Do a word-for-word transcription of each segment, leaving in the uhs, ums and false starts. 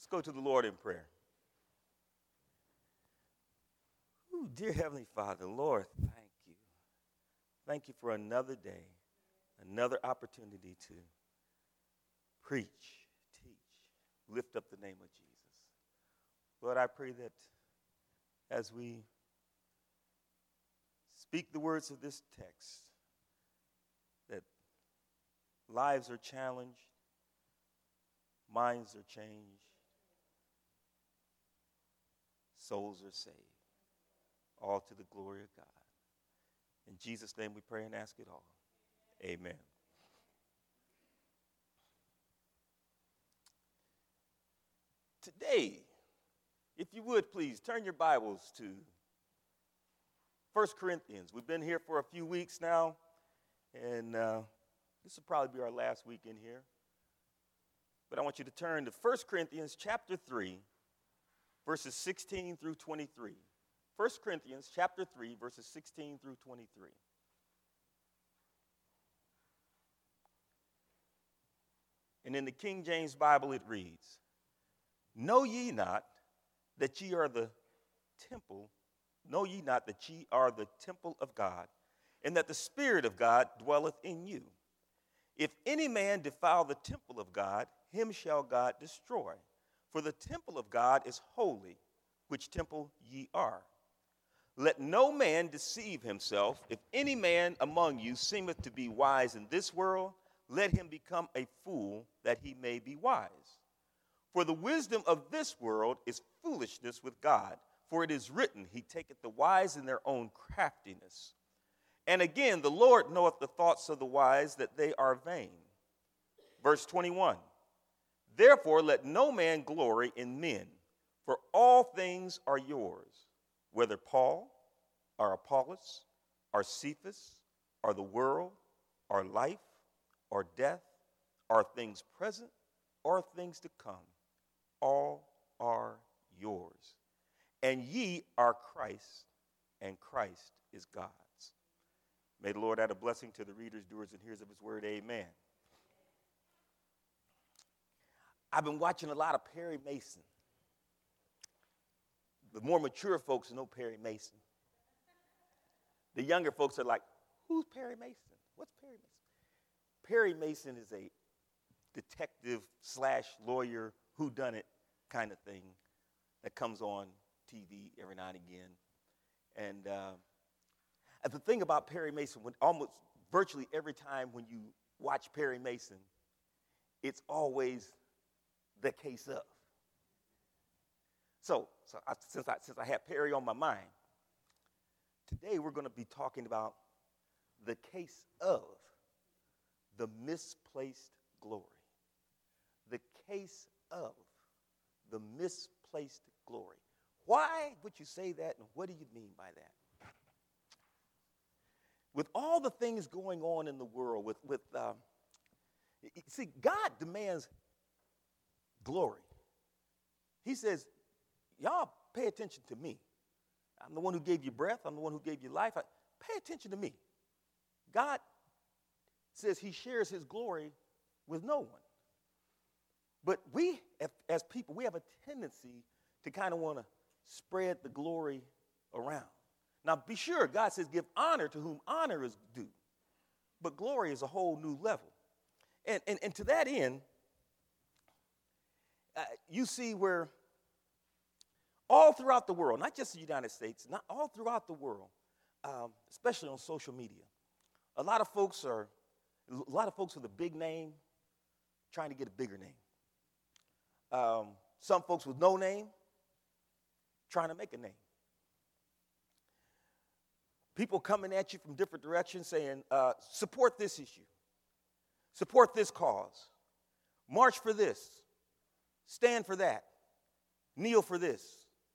Let's go to the Lord in prayer. Ooh, dear Heavenly Father, Lord, thank you. Thank you for another day, another opportunity to preach, teach, lift up the name of Jesus. Lord, I pray that as we speak the words of this text, that lives are challenged, minds are changed, souls are saved, all to the glory of God. In Jesus' name we pray and ask it all. Amen. Today, if you would please, turn your Bibles to First Corinthians. We've been here for a few weeks now, and uh, this will probably be our last week in here. But I want you to turn to First Corinthians chapter three, verses sixteen through twenty-three. First Corinthians chapter three, verses sixteen through twenty-three. And in the King James Bible it reads, Know ye not that ye are the temple, know ye not that ye are the temple of God, and that the Spirit of God dwelleth in you? If any man defile the temple of God, him shall God destroy. For the temple of God is holy, which temple ye are. Let no man deceive himself. If any man among you seemeth to be wise in this world, let him become a fool, that he may be wise. For the wisdom of this world is foolishness with God. For it is written, He taketh the wise in their own craftiness. And again, the Lord knoweth the thoughts of the wise, that they are vain. Verse twenty-one, Therefore let no man glory in men, for all things are yours, whether Paul, or Apollos, or Cephas, or the world, or life, or death, or things present, or things to come. All are yours. And ye are Christ, and Christ is God's. May the Lord add a blessing to the readers, doers, and hearers of his word. Amen. I've been watching a lot of Perry Mason. The more mature folks know Perry Mason. The younger folks are like, who's Perry Mason? What's Perry Mason? Perry Mason is a detective slash lawyer whodunit kind of thing that comes on T V every now and again. And uh, and the thing about Perry Mason, when almost virtually every time when you watch Perry Mason, it's always the case of. So, so I, since I since I have Perry on my mind, today we're going to be talking about the case of the misplaced glory. The case of the misplaced glory. Why would you say that, and what do you mean by that? With all the things going on in the world, with, with um, see, God demands glory. He says, y'all pay attention to me. I'm the one who gave you breath. I'm the one who gave you life. I, pay attention to me. God says he shares his glory with no one. But we, as people, we have a tendency to kind of want to spread the glory around. Now, be sure, God says, give honor to whom honor is due. But glory is a whole new level. And, and, and to that end, uh, you see where all throughout the world, not just the United States, not all throughout the world, um, especially on social media, a lot of folks are, a lot of folks with a big name trying to get a bigger name. Um, some folks with no name trying to make a name. People coming at you from different directions saying, uh, support this issue, support this cause, march for this, stand for that, kneel for this.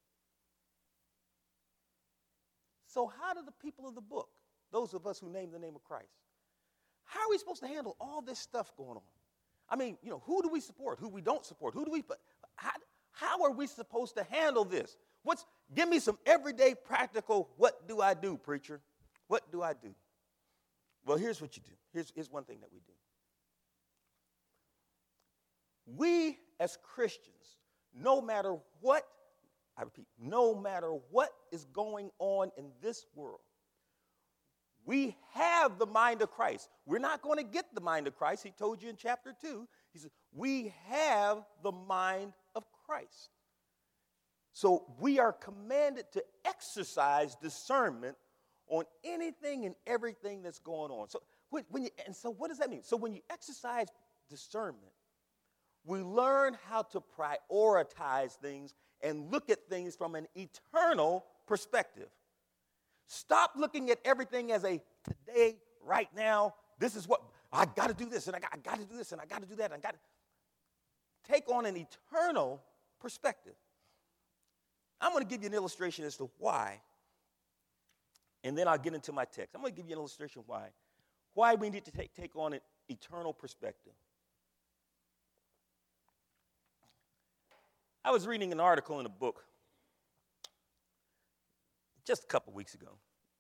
So how do the people of the book, those of us who name the name of Christ, how are we supposed to handle all this stuff going on? I mean, you know, who do we support? Who we don't support? Who do we, how, how are we supposed to handle this? What's, give me some everyday practical, what do I do, preacher? What do I do? Well, here's what you do. Here's, here's one thing that we do. We, as Christians, no matter what, I repeat, no matter what is going on in this world, we have the mind of Christ. We're not going to get the mind of Christ. He told you in chapter two. He said, we have the mind of Christ. So we are commanded to exercise discernment on anything and everything that's going on. So when, when you, and so what does that mean? So when you exercise discernment, we learn how to prioritize things and look at things from an eternal perspective. Stop looking at everything as a today, right now, this is what, I got to do this, and I got, I got to do this, and I got to do that, and I got to take on an eternal perspective. I'm going to give you an illustration as to why, and then I'll get into my text. I'm going to give you an illustration why, why we need to take, take on an eternal perspective. I was reading an article in a book just a couple weeks ago.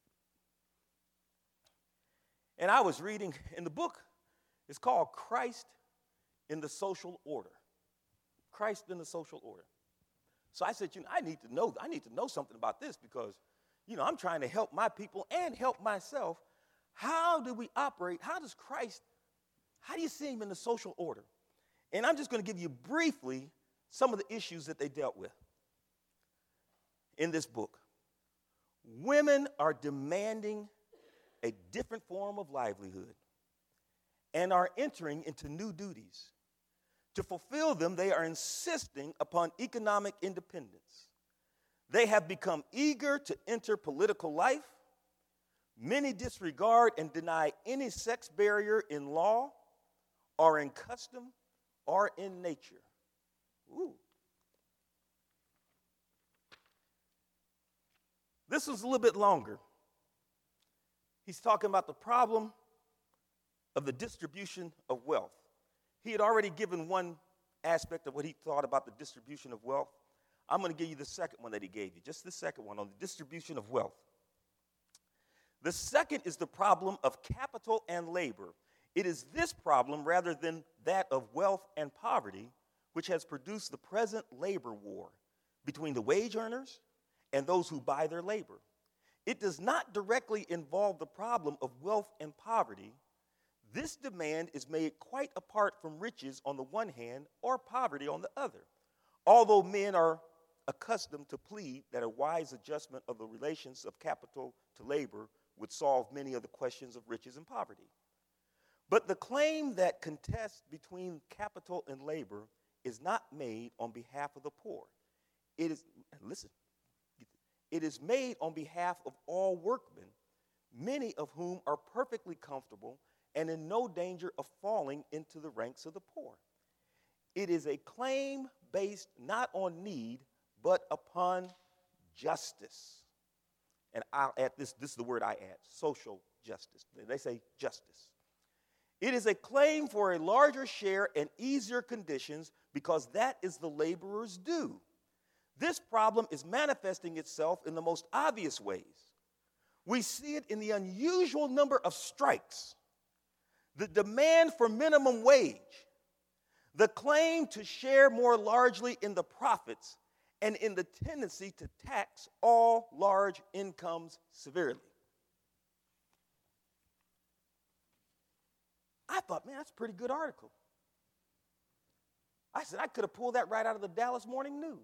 And I was reading, in the book, it's called Christ in the Social Order. Christ in the Social Order. So I said, you know, I need to know, I need to know something about this because, you know, I'm trying to help my people and help myself. How do we operate? How does Christ, how do you see him in the social order? And I'm just going to give you briefly some of the issues that they dealt with in this book. Women are demanding a different form of livelihood and are entering into new duties. To fulfill them, they are insisting upon economic independence. They have become eager to enter political life. Many disregard and deny any sex barrier in law or in custom or in nature. Ooh. This was a little bit longer. He's talking about the problem of the distribution of wealth. He had already given one aspect of what he thought about the distribution of wealth. I'm going to give you the second one that he gave you, just the second one on the distribution of wealth. The second is the problem of capital and labor. It is this problem, rather than that of wealth and poverty, which has produced the present labor war between the wage earners and those who buy their labor. It does not directly involve the problem of wealth and poverty. This demand is made quite apart from riches on the one hand or poverty on the other, although men are accustomed to plead that a wise adjustment of the relations of capital to labor would solve many of the questions of riches and poverty. But the claim that contest between capital and labor is not made on behalf of the poor. It is, listen, it is made on behalf of all workmen, many of whom are perfectly comfortable and in no danger of falling into the ranks of the poor. It is a claim based not on need, but upon justice. And I'll add this, this is the word I add, social justice. They say justice. It is a claim for a larger share and easier conditions because that is the laborer's due. This problem is manifesting itself in the most obvious ways. We see it in the unusual number of strikes, the demand for minimum wage, the claim to share more largely in the profits, and in the tendency to tax all large incomes severely. I thought, man, that's a pretty good article. I said, I could have pulled that right out of the Dallas Morning News.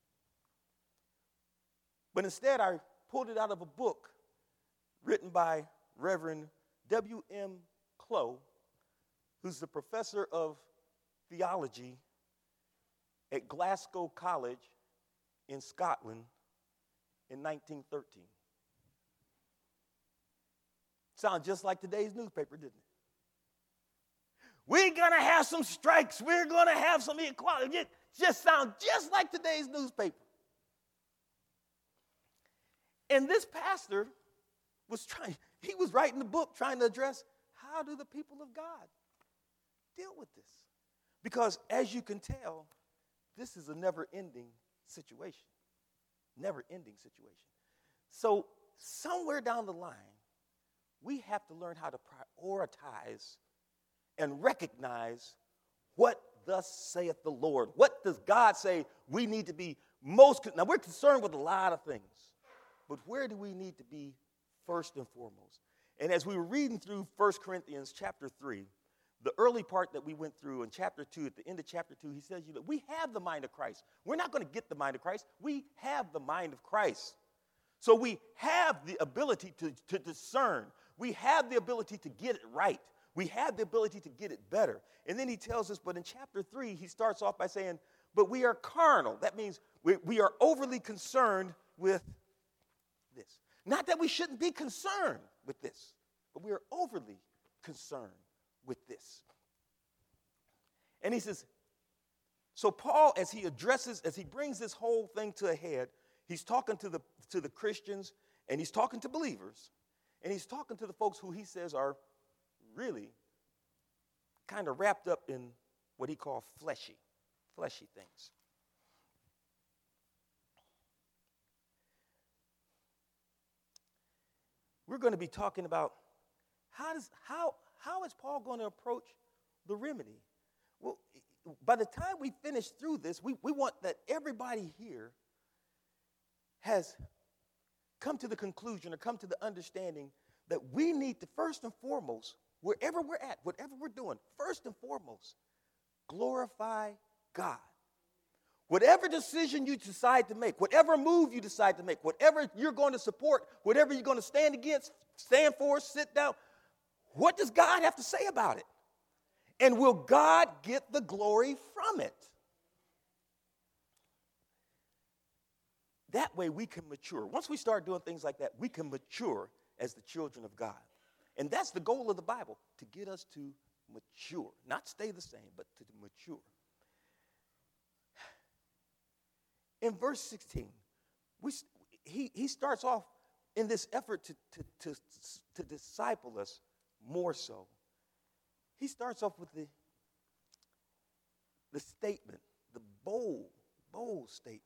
But instead, I pulled it out of a book written by Reverend W M Clough, who's the professor of theology at Glasgow College in Scotland in nineteen thirteen. Sounds just like today's newspaper, didn't it? We're going to have some strikes. We're going to have some equality. It just sounds just like today's newspaper. And this pastor was trying, he was writing the book trying to address how do the people of God deal with this? Because as you can tell, this is a never-ending situation. Never-ending situation. So somewhere down the line, we have to learn how to prioritize and recognize what thus saith the Lord. What does God say we need to be most, now we're concerned with a lot of things, but where do we need to be first and foremost? And as we were reading through First Corinthians chapter three, the early part that we went through in chapter two, at the end of chapter two, he says, you know, we have the mind of Christ. We're not going to get the mind of Christ. We have the mind of Christ. So we have the ability to, to discern. We have the ability to get it right. We have the ability to get it better. And then he tells us, but in chapter three, he starts off by saying, but we are carnal. That means we, we are overly concerned with this. Not that we shouldn't be concerned with this, but we are overly concerned with this. And he says, so Paul, as he addresses, as he brings this whole thing to a head, he's talking to the, to the Christians, and he's talking to believers, and he's talking to the folks who he says are really kind of wrapped up in what he called fleshy, fleshy things. We're going to be talking about how does how how is Paul going to approach the remedy? Well, by the time we finish through this, we, we want that everybody here has come to the conclusion or come to the understanding that we need to first and foremost, wherever we're at, whatever we're doing, first and foremost, glorify God. Whatever decision you decide to make, whatever move you decide to make, whatever you're going to support, whatever you're going to stand against, stand for, sit down, what does God have to say about it? And will God get the glory from it? That way we can mature. Once we start doing things like that, we can mature as the children of God. And that's the goal of the Bible, to get us to mature. Not stay the same, but to mature. In verse sixteen, we, he, he starts off in this effort to, to, to, to disciple us more so. He starts off with the, the statement, the bold, bold statement.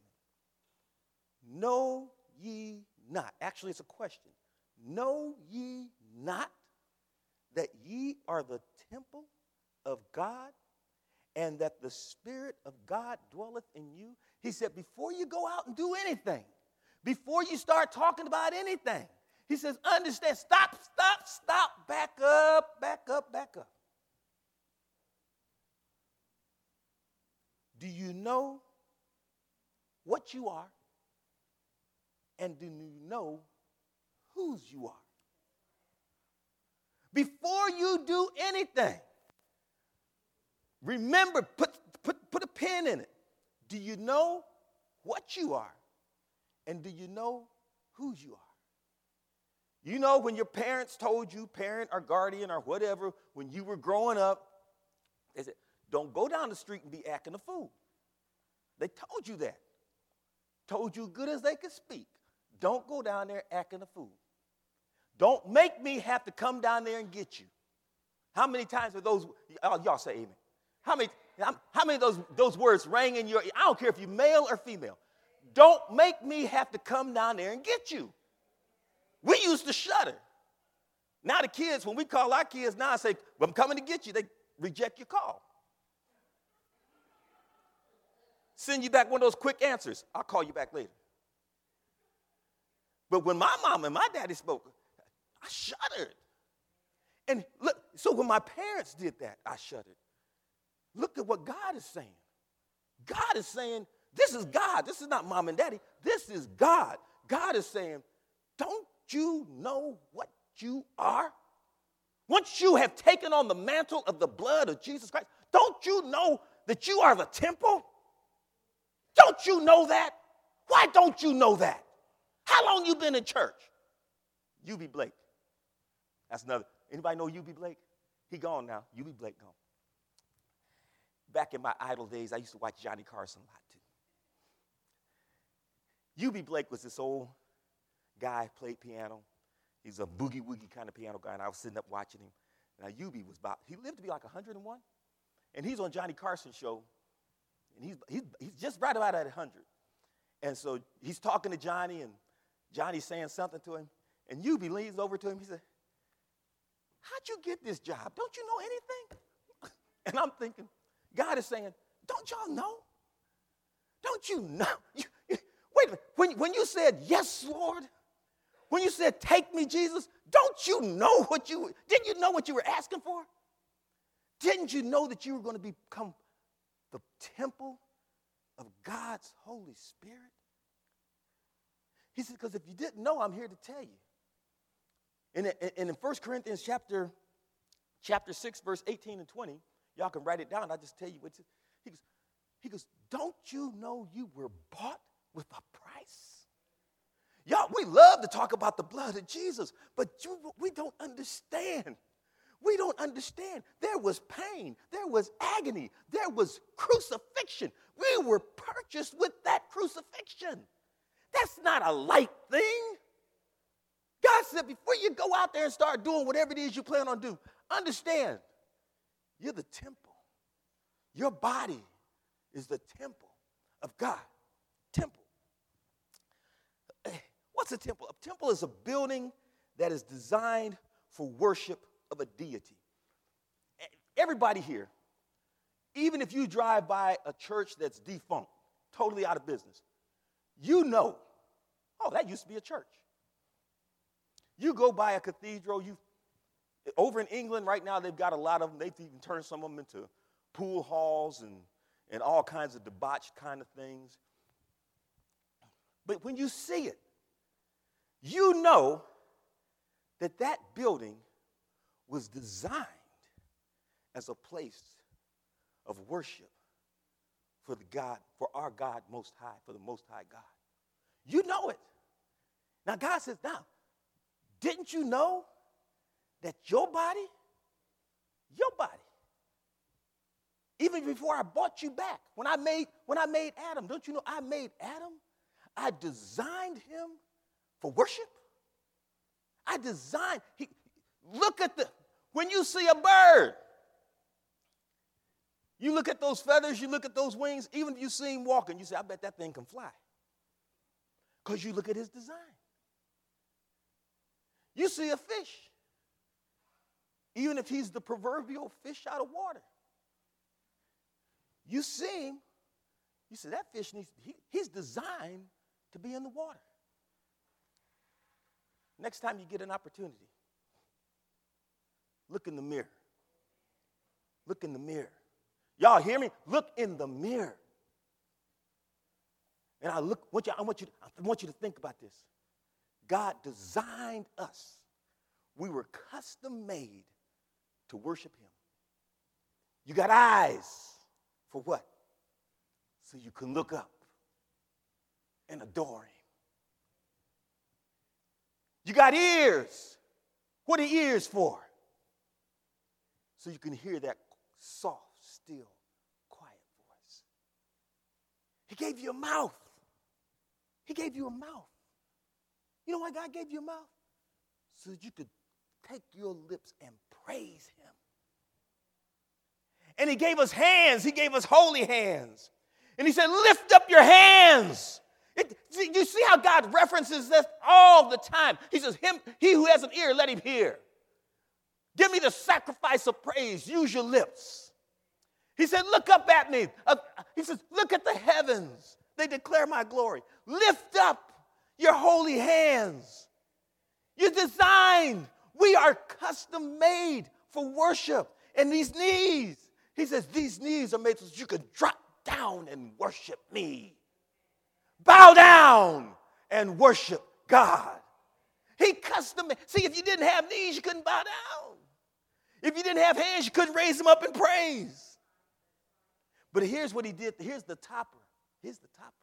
Know ye not. Actually, it's a question. Know ye not that ye are the temple of God, and that the Spirit of God dwelleth in you? He said, before you go out and do anything, before you start talking about anything, he says, understand, stop, stop, stop, back up, back up, back up. Do you know what you are? And do you know whose you are? Before you do anything, remember, put, put, put a pin in it. Do you know what you are? And do you know whose you are? You know, when your parents told you, parent or guardian or whatever, when you were growing up, they said, don't go down the street and be acting a fool. They told you that. Told you good as they could speak. Don't go down there acting a fool. Don't make me have to come down there and get you. How many times are those, oh, y'all say amen. How many, how many of those, those words rang in your ear? I don't care if you're male or female. Don't make me have to come down there and get you. We used to shudder. Now the kids, when we call our kids now and say, well, I'm coming to get you, they reject your call. Send you back one of those quick answers. I'll call you back later. But when my mom and my daddy spoke, I shuddered. And look, so when my parents did that, I shuddered. Look at what God is saying. God is saying, this is God. This is not mom and daddy. This is God. God is saying, don't you know what you are? Once you have taken on the mantle of the blood of Jesus Christ, don't you know that you are the temple? Don't you know that? Why don't you know that? How long you been in church? U B Blake. That's another. Anybody know U B Blake? He gone now. U B Blake gone. Back in my idle days, I used to watch Johnny Carson a lot too. U B Blake was this old guy, played piano. He's a boogie-woogie kind of piano guy, and I was sitting up watching him. Now, U B was about, he lived to be like one hundred and one, and he's on Johnny Carson's show, and he's, he's, he's just right about at one hundred. And so he's talking to Johnny, and Johnny's saying something to him, and U B leans over to him. He said, how'd you get this job? Don't you know anything? And I'm thinking, God is saying, don't y'all know? Don't you know? You, you, wait a minute. When, when you said, yes, Lord, when you said, take me, Jesus, don't you know what you, didn't you know what you were asking for? Didn't you know that you were going to become the temple of God's Holy Spirit? He said, because if you didn't know, I'm here to tell you. And in, in First Corinthians chapter, chapter six, verse eighteen and twenty, y'all can write it down. I'll just tell you what he goes, he goes, don't you know you were bought with a price? Y'all, we love to talk about the blood of Jesus, but you, we don't understand. We don't understand. There was pain. There was agony. There was crucifixion. We were purchased with that crucifixion. That's not a light thing. God said, before you go out there and start doing whatever it is you plan on doing, understand, you're the temple. Your body is the temple of God. Temple. What's a temple? A temple is a building that is designed for worship of a deity. Everybody here, even if you drive by a church that's defunct, totally out of business, you know, oh, that used to be a church. You go by a cathedral, you over in England right now, they've got a lot of them. They've even turned some of them into pool halls and, and all kinds of debauched kind of things. But when you see it, you know that that building was designed as a place of worship for the God, for our God Most High, for the Most High God. You know it. Now God says, now, didn't you know that your body, your body, even before I bought you back, when I made when I made Adam, don't you know I made Adam? I designed him for worship. I designed, he, look at the, when you see a bird, you look at those feathers, you look at those wings, even if you see him walking, you say, I bet that thing can fly. Because you look at his design. You see a fish, even if he's the proverbial fish out of water. You see him, you say, that fish needs, he, he's designed to be in the water. Next time you get an opportunity, look in the mirror. Look in the mirror. Y'all hear me? Look in the mirror. And I look, want you, I want you, I want you to think about this. God designed us. We were custom made to worship him. You got eyes for what? So you can look up and adore him. You got ears. What are ears for? So you can hear that soft, still, quiet voice. He gave you a mouth. He gave you a mouth. You know why God gave you a mouth? So that you could take your lips and praise him. And he gave us hands. He gave us holy hands. And he said, lift up your hands. It, see, you see how God references this all the time. He says, him, he who has an ear, let him hear. Give me the sacrifice of praise. Use your lips. He said, look up at me. Uh, he says, look at the heavens. They declare my glory. Lift up your holy hands. You're designed. We are custom made for worship. And these knees, he says, these knees are made so that you can drop down and worship me. Bow down and worship God. He custom made. See, if you didn't have knees, you couldn't bow down. If you didn't have hands, you couldn't raise them up in praise. But here's what he did. Here's the topper. Here's the topper.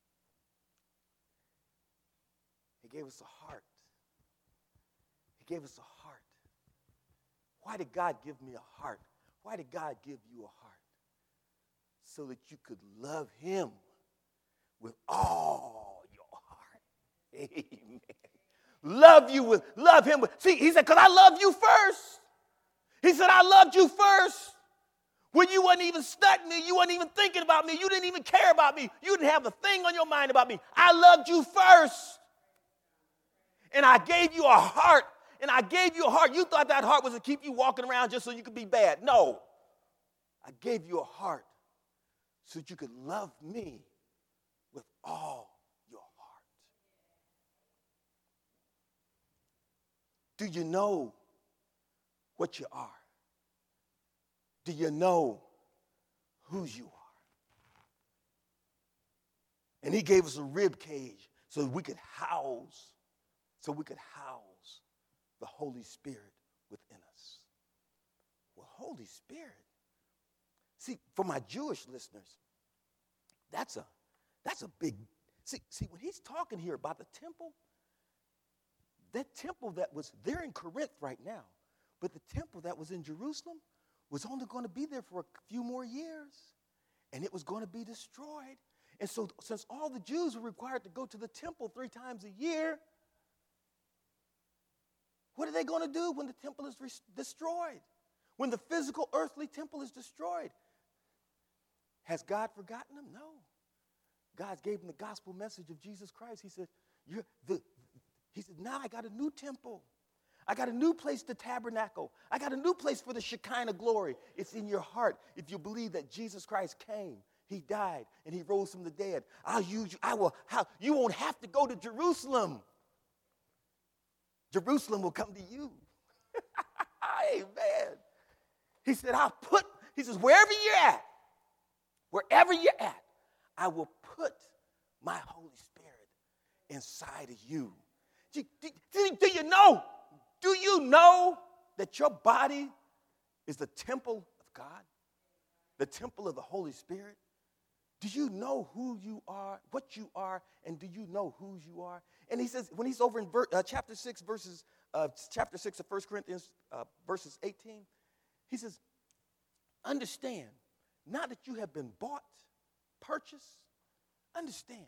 He gave us a heart. He gave us a heart. Why did God give me a heart? Why did God give you a heart? So that you could love him with all your heart. Amen. Love you with, love him with, see, he said, because I loved you first. He said, I loved you first. When you wasn't even studying me, you wasn't even thinking about me, you didn't even care about me, you didn't have a thing on your mind about me. I loved you first. And I gave you a heart, and I gave you a heart. You thought that heart was to keep you walking around just so you could be bad. No. I gave you a heart so that you could love me with all your heart. Do you know what you are? Do you know whose you are? And he gave us a rib cage so that we could house, so we could house the Holy Spirit within us. Well, Holy Spirit. See, for my Jewish listeners, that's a that's a big, see, see, when he's talking here about the temple, that temple that was there in Corinth right now, but the temple that was in Jerusalem was only going to be there for a few more years, and it was going to be destroyed. And so since all the Jews were required to go to the temple three times a year, what are they going to do when the temple is re- destroyed? When the physical earthly temple is destroyed? Has God forgotten them? No. God gave them the gospel message of Jesus Christ. He said, You're the, he said, now I got a new temple. I got a new place to tabernacle. I got a new place for the Shekinah glory. It's in your heart. If you believe that Jesus Christ came, he died, and he rose from the dead, I'll use you. I will. How, you won't have to go to Jerusalem. Jerusalem will come to you. Amen. He said, I'll put, he says, wherever you're at, wherever you're at, I will put my Holy Spirit inside of you. Do, do, do you know? Do you know that your body is the temple of God? The temple of the Holy Spirit? Do you know who you are, what you are, and do you know whose you are? And he says, when he's over in ver, uh, chapter six, verses, uh, chapter six of First Corinthians, uh, verses eighteen, he says, understand, now that you have been bought, purchased, understand,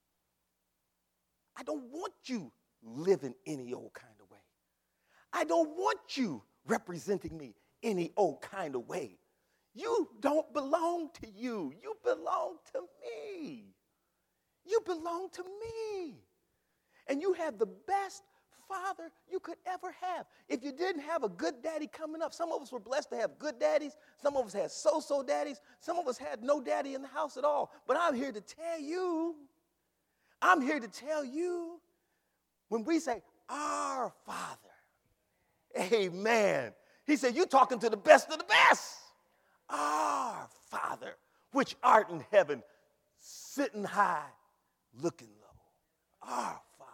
I don't want you living any old kind of way. I don't want you representing me any old kind of way. You don't belong to you. You belong to me. You belong to me. And you have the best father you could ever have. If you didn't have a good daddy coming up, some of us were blessed to have good daddies. Some of us had so-so daddies. Some of us had no daddy in the house at all. But I'm here to tell you, I'm here to tell you, when we say, our Father, amen. He said, you're talking to the best of the best. Our Father, which art in heaven, sitting high, looking low. Our Father.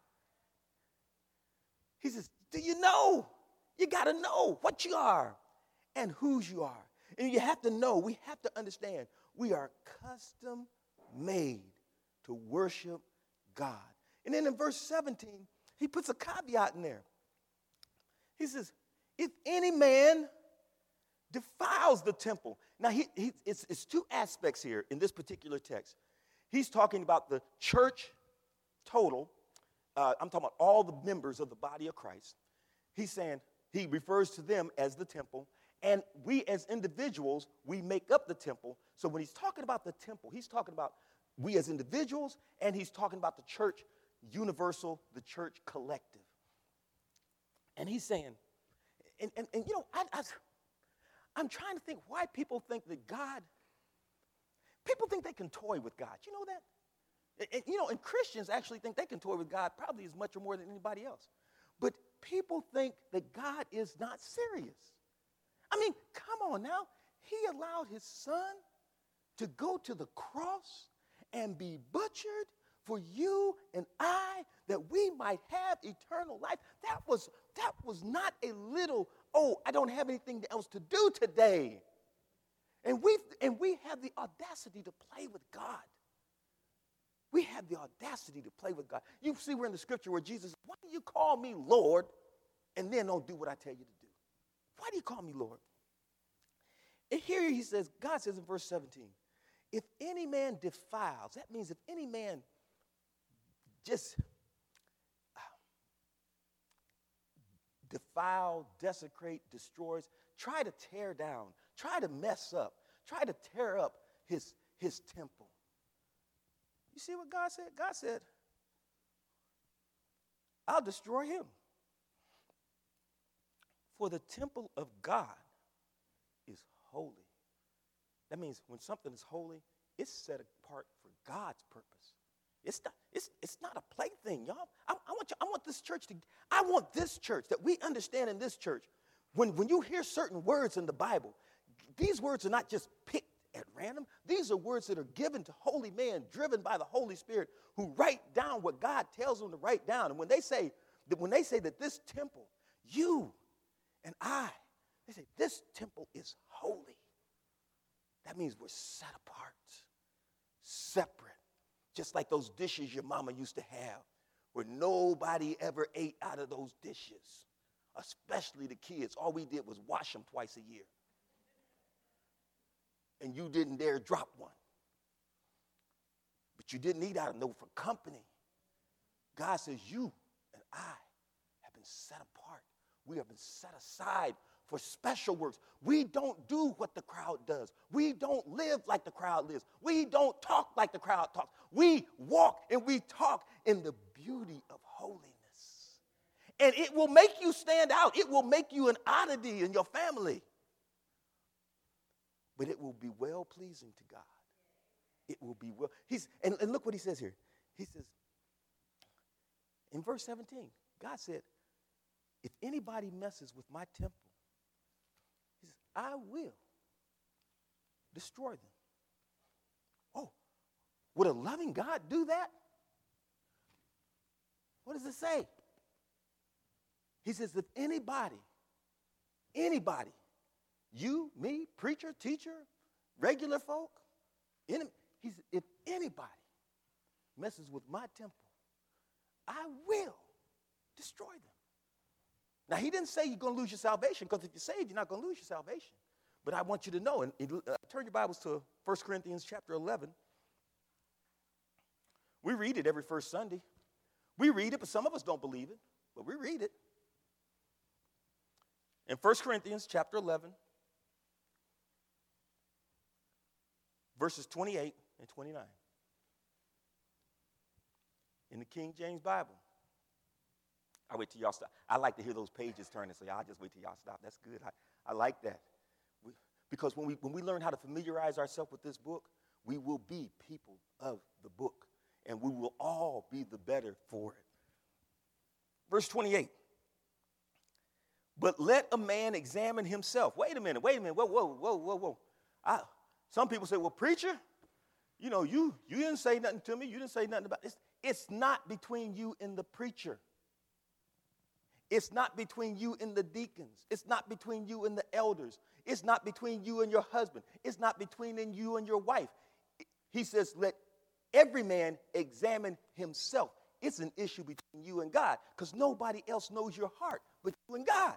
He says, do you know? You got to know what you are and whose you are. And you have to know, we have to understand, we are custom made to worship God. And then in verse seventeen, he puts a caveat in there. He says, if any man defiles the temple. Now, he, he, it's, it's two aspects here in this particular text. He's talking about the church total. Uh, I'm talking about all the members of the body of Christ. He's saying, he refers to them as the temple. And we as individuals, we make up the temple. So when he's talking about the temple, he's talking about we as individuals, and he's talking about the church universal, the church collective. And he's saying, and, and, and you know, I, I, I'm trying to think why people think that God, people think they can toy with God. You know that? And, you know, and Christians actually think they can toy with God probably as much or more than anybody else. But people think that God is not serious. I mean, come on now. He allowed his son to go to the cross and be butchered for you and I, that we might have eternal life. That was, that was not a little, oh, I don't have anything else to do today. And we and we have the audacity to play with God. We have the audacity to play with God. You see, we're in the scripture where Jesus says, why do you call me Lord and then don't do what I tell you to do? Why do you call me Lord? And here he says, God says in verse seventeen, if any man defiles, that means if any man just defile, desecrate, destroys, try to tear down, try to mess up, try to tear up his, his temple. You see what God said? God said, I'll destroy him. For the temple of God is holy, That means when something is holy, it's set apart for God's purpose. It's not, it's, it's not a plaything, y'all. I, I, want you, I want this church to, I want this church, that we understand in this church, when, when you hear certain words in the Bible, these words are not just picked at random. These are words that are given to holy men, driven by the Holy Spirit, who write down what God tells them to write down. And when they say that, when they say that this temple, you and I, they say this temple is holy. That means we're set apart, separate, just like those dishes your mama used to have, where nobody ever ate out of those dishes, especially the kids. All we did was wash them twice a year. And you didn't dare drop one. But you didn't eat out of them for company. God says you and I have been set apart. We have been set aside for special works. We don't do what the crowd does. We don't live like the crowd lives. We don't talk like the crowd talks. We walk and we talk in the beauty of holiness. And it will make you stand out. It will make you an oddity in your family. But it will be well-pleasing to God. It will be well. He's and, and look what he says here. He says, in verse seventeen, God said, if anybody messes with my temple, he says, I will destroy them. Oh, would a loving God do that? What does it say? He says, if anybody, anybody, you, me, preacher, teacher, regular folk, any, he said, if anybody messes with my temple, I will destroy them. Now, he didn't say you're going to lose your salvation, because if you're saved, you're not going to lose your salvation. But I want you to know, and uh, turn your Bibles to First Corinthians chapter eleven. We read it every first Sunday. We read it, but some of us don't believe it, but we read it. In First Corinthians chapter eleven, verses twenty-eight and twenty-nine. In the King James Bible. I wait till y'all stop. I like to hear those pages turn and say, I'll just wait till y'all stop. That's good. I, I like that. We, because when we, when we learn how to familiarize ourselves with this book, we will be people of the book. And we will all be the better for it. Verse twenty-eight. But let a man examine himself. Wait a minute, wait a minute. Whoa, whoa, whoa, whoa, whoa. I, some people say, well, preacher, you know, you, you didn't say nothing to me. You didn't say nothing about this. It's not between you and the preacher. It's not between you and the deacons. It's not between you and the elders. It's not between you and your husband. It's not between you and your wife. He says, let every man examine himself. It's an issue between you and God, because nobody else knows your heart but you and God.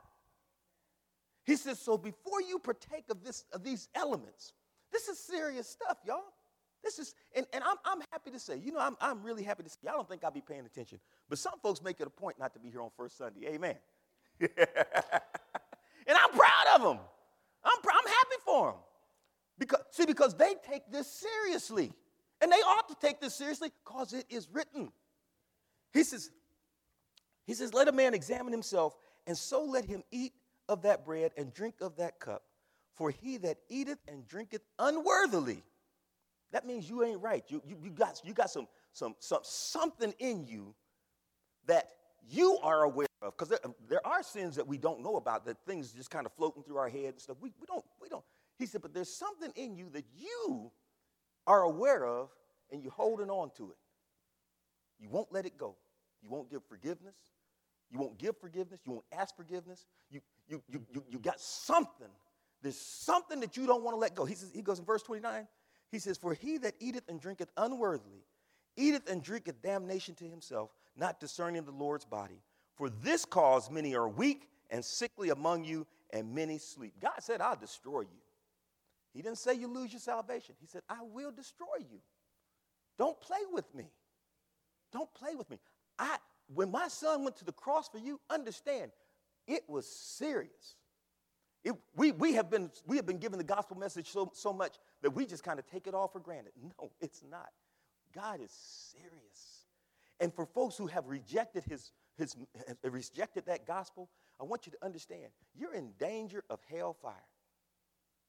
He says, so before you partake of this, of these elements, this is serious stuff, y'all. This is, and, and I'm, I'm happy to say, you know, I'm, I'm really happy to say, I don't think I'll be paying attention, but some folks make it a point not to be here on First Sunday. Amen. And I'm proud of them. I'm, pr- I'm happy for them. Because, see, because they take this seriously. And they ought to take this seriously because it is written. He says, he says, let a man examine himself, and so let him eat of that bread and drink of that cup. For he that eateth and drinketh unworthily, that means you ain't right. You, you, you got, you got some, some, some, something in you that you are aware of. Because there, there are sins that we don't know about, that things just kind of floating through our head and stuff. We, we don't, we don't. He said, but there's something in you that you are aware of, and you're holding on to it. You won't let it go. You won't give forgiveness. You won't give forgiveness. You won't ask forgiveness. You, you, you, you, you got something. There's something that you don't want to let go. He says, he goes in verse twenty-nine. He says, for he that eateth and drinketh unworthily, eateth and drinketh damnation to himself, not discerning the Lord's body. For this cause many are weak and sickly among you, and many sleep. God said, I'll destroy you. He didn't say you lose your salvation. He said, I will destroy you. Don't play with me. Don't play with me. I, when my son went to the cross for you, understand, it was serious. It, we, we, have been, we have been given the gospel message so, so much that we just kind of take it all for granted. No, it's not. God is serious. And for folks who have rejected his, his, have rejected that gospel, I want you to understand, you're in danger of hellfire.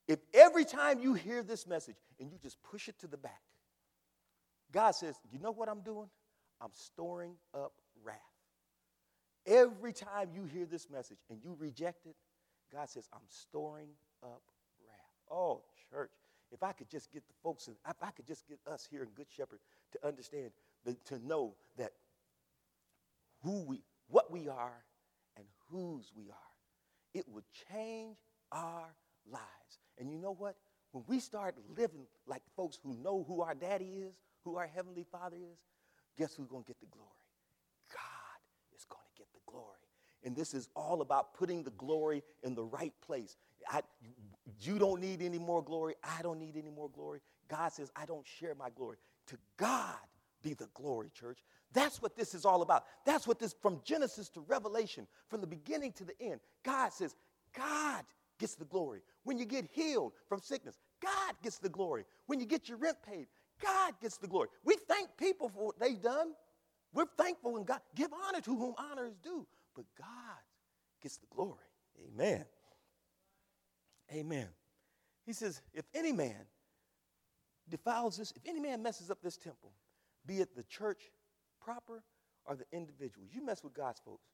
If every time you hear this message and you just push it to the back, God says, you know what I'm doing? I'm storing up wrath. Every time you hear this message and you reject it, God says, I'm storing up wrath. Oh, church, if I could just get the folks, in, if I could just get us here in Good Shepherd to understand, the, to know that who we, what we are and whose we are, it would change our lives. And you know what? When we start living like folks who know who our daddy is, who our heavenly Father is, guess who's going to get the glory? God is going to get the glory. And this is all about putting the glory in the right place. I, you don't need any more glory. I don't need any more glory. God says, I don't share my glory. To God be the glory, church. That's what this is all about. That's what this, from Genesis to Revelation, from the beginning to the end, God says, God gets the glory. When you get healed from sickness, God gets the glory. When you get your rent paid, God gets the glory. We thank people for what they've done. We're thankful when God, give honor to whom honor is due. But God gets the glory. Amen. Amen. He says, if any man defiles this, if any man messes up this temple, be it the church proper or the individuals, you mess with God's folks.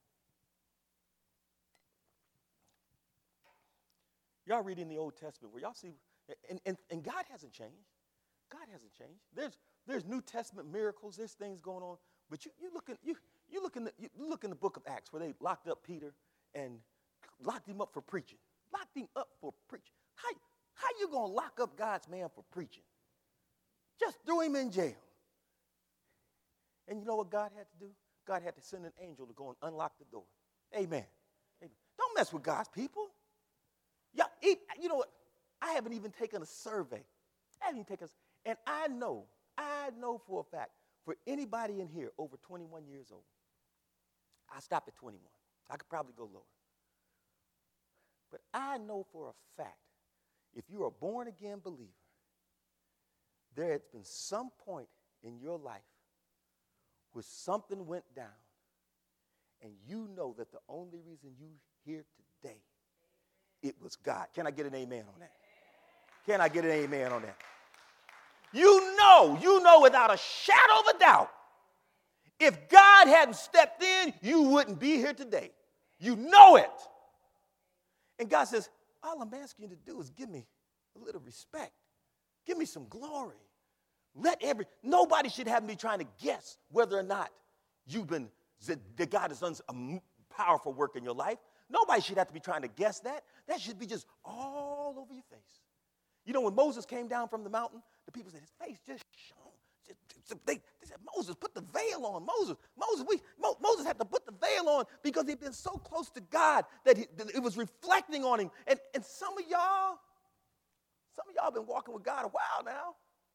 Y'all read in the Old Testament where y'all see, and, and, and God hasn't changed. God hasn't changed. There's there's New Testament miracles. There's things going on. But you you look in you you look in the you look in the book of Acts where they locked up Peter and locked him up for preaching. Locked him up for preaching. How how you gonna lock up God's man for preaching? Just threw him in jail. And you know what God had to do? God had to send an angel to go and unlock the door. Amen. Amen. Don't mess with God's people. Yeah, you know what? I haven't even taken a survey. I haven't even taken a, and I know, I know for a fact, for anybody in here over twenty-one years old, I stop at twenty-one. I could probably go lower. But I know for a fact, if you're a born-again believer, there has been some point in your life where something went down, and you know that the only reason you're here today, it was God. Can I get an amen on that? Can I get an amen on that? You know, you know without a shadow of a doubt, if God hadn't stepped in, you wouldn't be here today. You know it. And God says, all I'm asking you to do is give me a little respect. Give me some glory. Let every, nobody should have me trying to guess whether or not you've been, that God has done a powerful work in your life. Nobody should have to be trying to guess that. That should be just all over your face. You know, when Moses came down from the mountain, the people said, his face just shone. They, they said, Moses, put the veil on. Moses, Moses, we, Mo, Moses had to put the veil on because he'd been so close to God that, he, that it was reflecting on him. And, and some of y'all, some of y'all been walking with God a while now.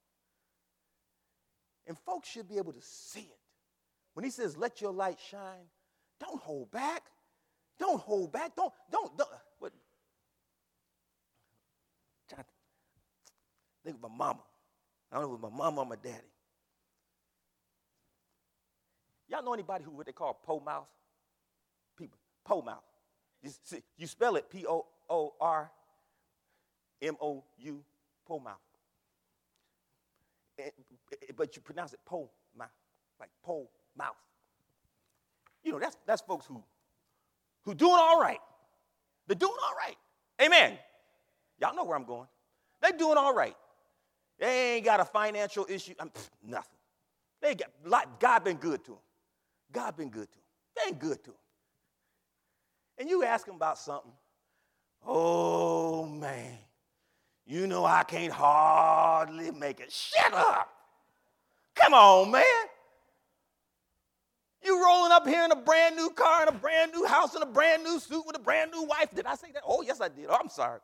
And folks should be able to see it. When he says, let your light shine, don't hold back. Don't hold back. Don't, don't, don't. What? Trying to think of my mama. I don't know if it was my mama or my daddy. Y'all know anybody who what they call po mouth? People, po mouth. You, see, you spell it P O O R M O U, po mouth. And, but you pronounce it po mouth, like po mouth. You know, that's that's folks who who doing all right. They're doing all right. Amen. Y'all know where I'm going. They're doing all right. They ain't got a financial issue. I'm, pff, nothing. They got like God been good to them. God been good to them. They ain't good to them. And you ask them about something. Oh man, you know I can't hardly make it. Shut up. Come on, man. You rolling up here in a brand new car, in a brand new house, in a brand new suit with a brand new wife. Did I say that? Oh, yes, I did. Oh, I'm sorry.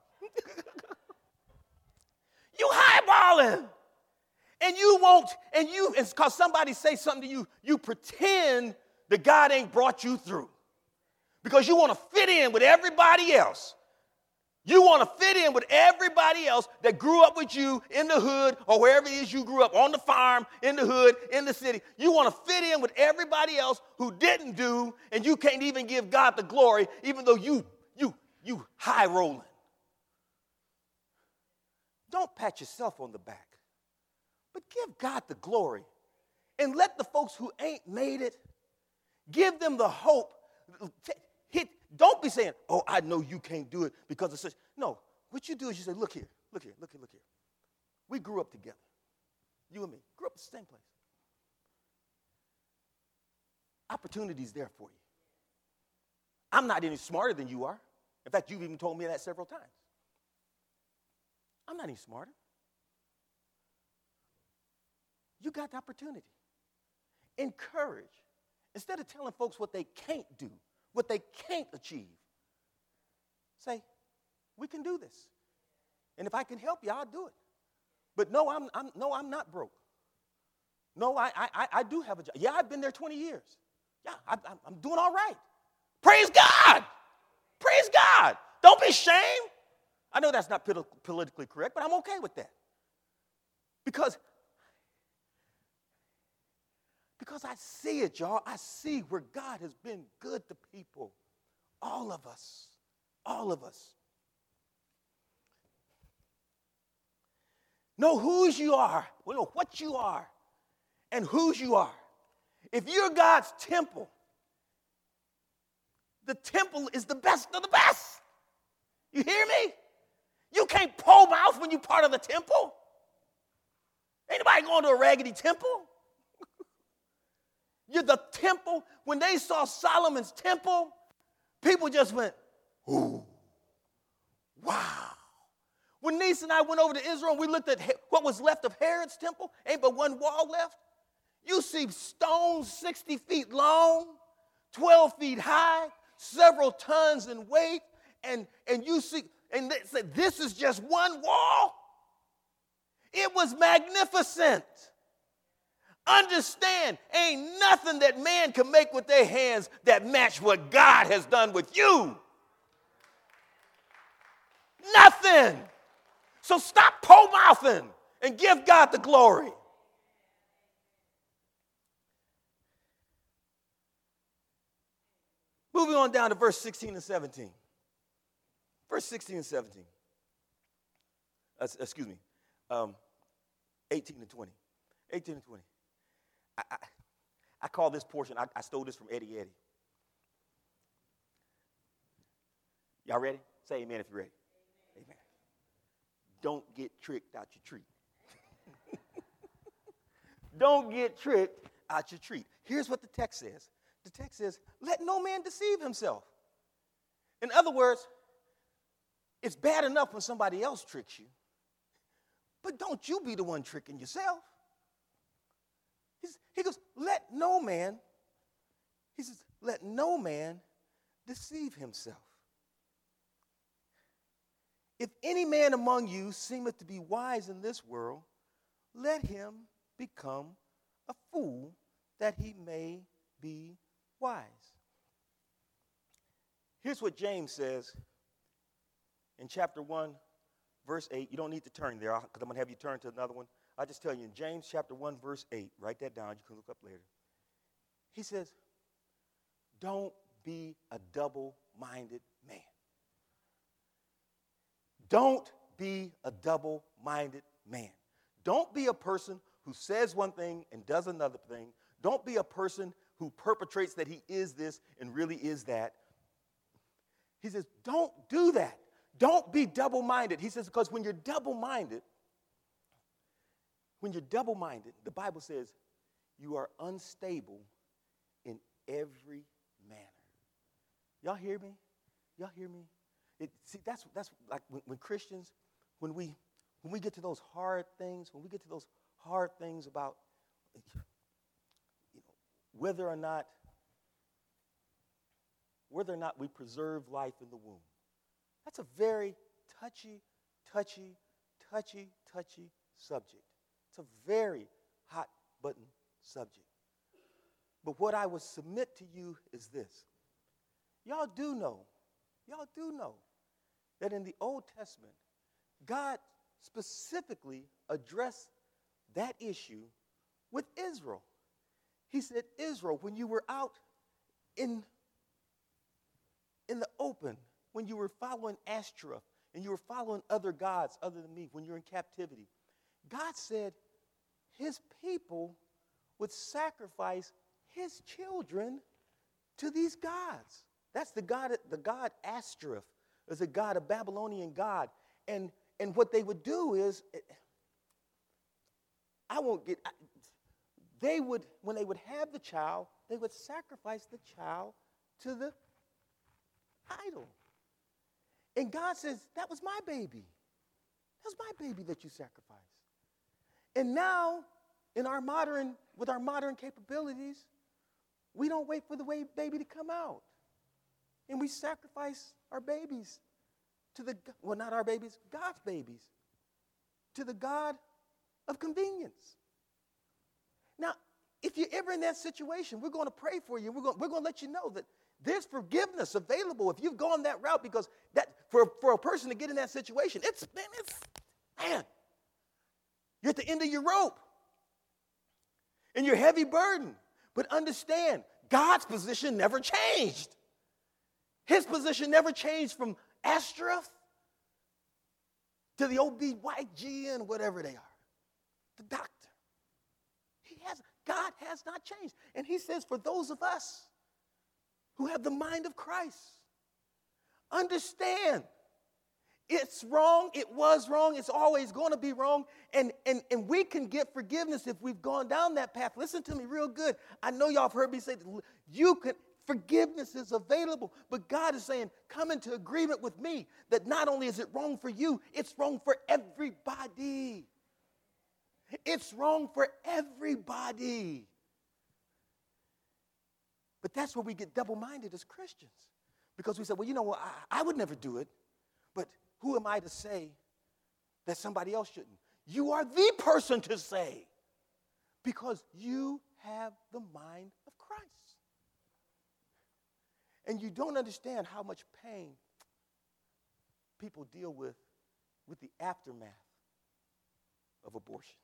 You highballing. And you won't, and you, it's because somebody say something to you, you pretend that God ain't brought you through. Because you want to fit in with everybody else. You want to fit in with everybody else that grew up with you in the hood or wherever it is you grew up, on the farm, in the hood, in the city. You want to fit in with everybody else who didn't do, and you can't even give God the glory, even though you, you, you high rolling. don't pat yourself on the back, but give God the glory. And let the folks who ain't made it, give them the hope. Hit, don't be saying, oh, I know you can't do it because of such. No, what you do is you say, look here, look here, look here, look here. We grew up together. You and me. Grew up in the same place. Opportunity's there for you. I'm not any smarter than you are. In fact, you've even told me that several times. I'm not any smarter. You got the opportunity. Encourage. Instead of telling folks what they can't do, what they can't achieve, say, we can do this. And if I can help you, I'll do it. But no, I'm, I'm no, I'm not broke. No, I, I, I do have a job. Yeah, I've been there twenty years. Yeah, I, I'm doing all right. Praise God. Praise God. Don't be ashamed. I know that's not politically correct, but I'm okay with that. Because, because I see it, y'all. I see where God has been good to people. All of us. All of us. Know whose you are. We know what you are and whose you are. If you're God's temple, the temple is the best of the best. You hear me? You can't pole mouth when you're part of the temple. Anybody going to a raggedy temple? You're the temple. When they saw Solomon's temple, people just went, ooh, wow. When Niece and I went over to Israel, we looked at what was left of Herod's temple. Ain't but one wall left. You see stones sixty feet long, twelve feet high, several tons in weight, and, and you see, and they said, this is just one wall. It was magnificent. Understand, ain't nothing that man can make with their hands that match what God has done with you. Nothing. So stop pole-mouthing and give God the glory. Moving on down to verse sixteen and seventeen. Verse sixteen and seventeen. Uh, excuse me. Um, eighteen and twenty. eighteen and twenty. I, I, I call this portion, I, I stole this from Eddie Eddie. Y'all ready? Say amen if you're ready. Amen. Don't get tricked out your treat. Don't get tricked out your treat. Here's what the text says. The text says, let no man deceive himself. In other words, it's bad enough when somebody else tricks you, but don't you be the one tricking yourself. He's, he goes, let no man, he says, let no man deceive himself. If any man among you seemeth to be wise in this world, let him become a fool that he may be wise. Here's what James says in chapter one, verse eight. You don't need to turn there because I'm going to have you turn to another one. I'll just tell you in James chapter one, verse eight. Write that down. You can look up later. He says, don't be a double-minded man. Don't be a double-minded man. Don't be a person who says one thing and does another thing. Don't be a person who perpetrates that he is this and really is that. He says, don't do that. Don't be double-minded. He says, because when you're double-minded, when you're double-minded, the Bible says you are unstable in every manner. Y'all hear me? Y'all hear me? It, see, that's that's like when, when Christians, when we when we get to those hard things, when we get to those hard things about you know, whether or not whether or not we preserve life in the womb. That's a very touchy, touchy, touchy, touchy subject. It's a very hot button subject. But what I would submit to you is this. Y'all do know, y'all do know that in the Old Testament, God specifically addressed that issue with Israel. He said, Israel, when you were out in, in the open, when you were following Ashtoreth, and you were following other gods other than me when you're in captivity, God said his people would sacrifice his children to these gods. That's the god, the god Ashtoreth is a god, a Babylonian god. And, and what they would do is, I won't get, they would, when they would have the child, they would sacrifice the child to the idol. And God says, that was my baby. That was my baby that you sacrificed. And now, in our modern, with our modern capabilities, we don't wait for the baby to come out. And we sacrifice our babies to the, well, not our babies, God's babies, to the God of convenience. Now, if you're ever in that situation, we're going to pray for you. We're going, we're going to let you know that there's forgiveness available if you've gone that route, because that for, for a person to get in that situation, it's, man, it's, man, you're at the end of your rope. And you're heavy burden. But understand, God's position never changed. His position never changed from Ashtoreth to the O B G Y N, whatever they are, the doctor. He has, God has not changed. And he says, for those of us who have the mind of Christ, understand it's wrong, it was wrong, it's always going to be wrong, and, and, and we can get forgiveness if we've gone down that path. Listen to me real good. I know y'all have heard me say, you can, forgiveness is available, but God is saying, come into agreement with me that not only is it wrong for you, it's wrong for everybody. It's wrong for everybody. But that's where we get double-minded as Christians, because we say, well, you know what, I, I would never do it, but who am I to say that somebody else shouldn't? You are the person to say, because you have the mind of Christ. And you don't understand how much pain people deal with with the aftermath of abortions.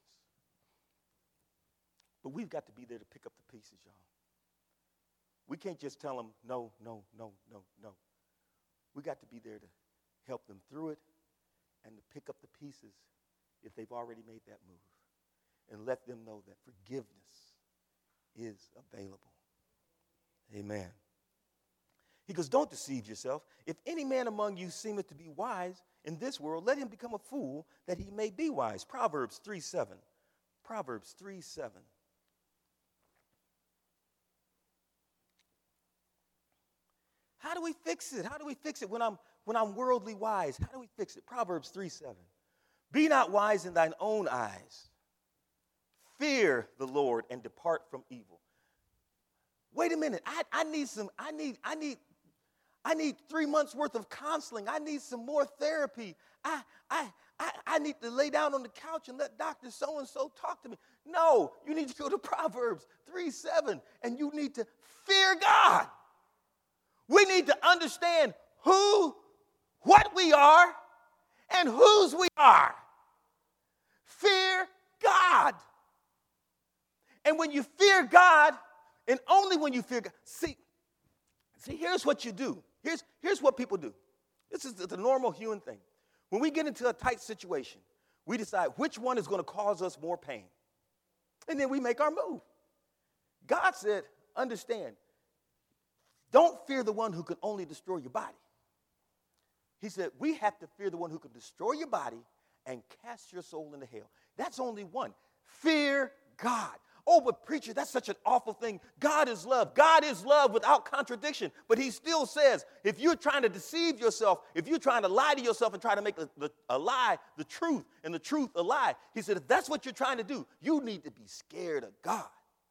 But we've got to be there to pick up the pieces, y'all. We can't just tell them, no, no, no, no, no. We got to be there to help them through it and to pick up the pieces if they've already made that move, and let them know that forgiveness is available. Amen. He goes, don't deceive yourself. If any man among you seemeth to be wise in this world, let him become a fool that he may be wise. Proverbs three seven. Proverbs three seven. How do we fix it? How do we fix it when I'm when I'm worldly wise? How do we fix it? Proverbs three seven. Be not wise in thine own eyes. Fear the Lord and depart from evil. Wait a minute. I, I need some, I need, I need, I need three months worth of counseling. I need some more therapy. I I I, I need to lay down on the couch and let Doctor So-and-so talk to me. No, you need to go to Proverbs three seven, and you need to fear God. We need to understand who, what we are, and whose we are. Fear God. And when you fear God, and only when you fear God, see, see, here's what you do. Here's, here's what people do. This is the normal human thing. When we get into a tight situation, we decide which one is going to cause us more pain. And then we make our move. God said, understand, don't fear the one who can only destroy your body. He said, we have to fear the one who can destroy your body and cast your soul into hell. That's only one. Fear God. Oh, but preacher, that's such an awful thing. God is love. God is love without contradiction. But he still says, if you're trying to deceive yourself, if you're trying to lie to yourself and try to make a, a, a lie the truth and the truth a lie, he said, if that's what you're trying to do, you need to be scared of God.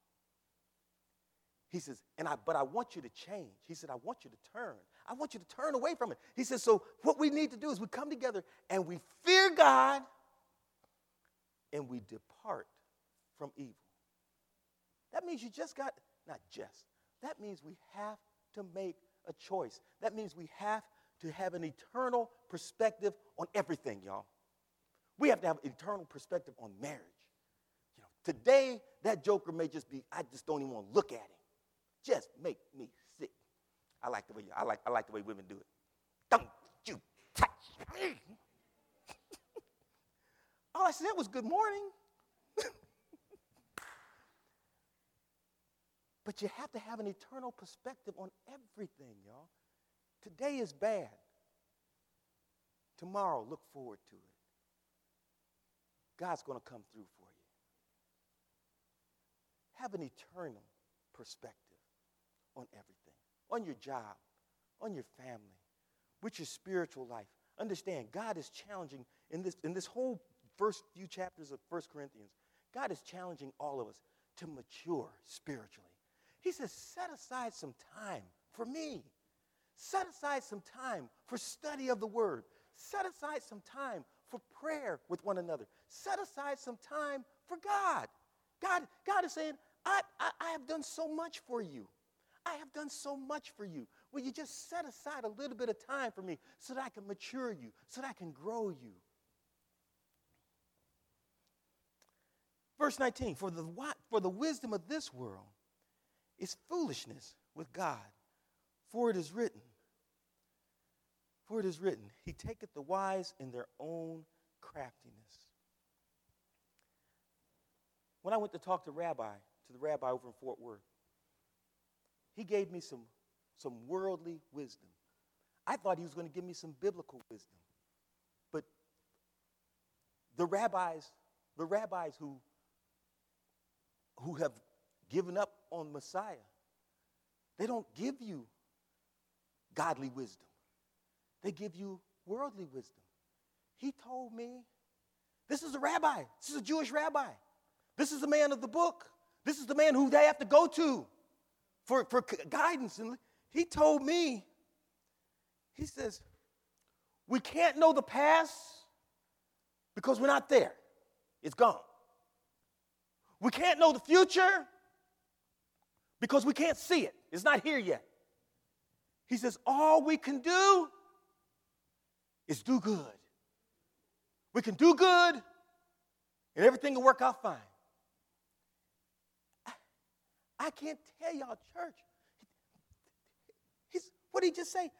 He says, and I, but I want you to change. He said, I want you to turn. I want you to turn away from it. He says, so what we need to do is we come together and we fear God and we depart from evil. That means you just got, not just, that means we have to make a choice. That means we have to have an eternal perspective on everything, y'all. We have to have an eternal perspective on marriage. You know, today, that joker may just be, I just don't even want to look at him. Just make me sick. I like the way you, I like I like the way women do it. Don't you touch All I said was good morning. But you have to have an eternal perspective on everything, y'all. Today is bad. Tomorrow, look forward to it. God's going to come through for you. Have an eternal perspective on everything, on your job, on your family, with your spiritual life. Understand, God is challenging in this, in this whole first few chapters of First Corinthians, God is challenging all of us to mature spiritually. He says, set aside some time for me. Set aside some time for study of the word. Set aside some time for prayer with one another. Set aside some time for God. God, God is saying, I, I, I have done so much for you. I have done so much for you. Will you just set aside a little bit of time for me so that I can mature you, so that I can grow you? Verse nineteen, for the, for the wisdom of this world is foolishness with God. For it is written, for it is written, he taketh the wise in their own craftiness. When I went to talk to Rabbi, to the rabbi over in Fort Worth, he gave me some, some worldly wisdom. I thought he was going to give me some biblical wisdom. But the rabbis, the rabbis who, who have given up on Messiah, they don't give you godly wisdom. They give you worldly wisdom. He told me, this is a rabbi. This is a Jewish rabbi. This is the man of the book. This is the man who they have to go to for, for guidance. And he told me, he says, we can't know the past because we're not there. It's gone. We can't know the future because we can't see it. It's not here yet. He says, all we can do is do good. We can do good, and everything will work out fine. I, I can't tell y'all, church. He's, what did he just say?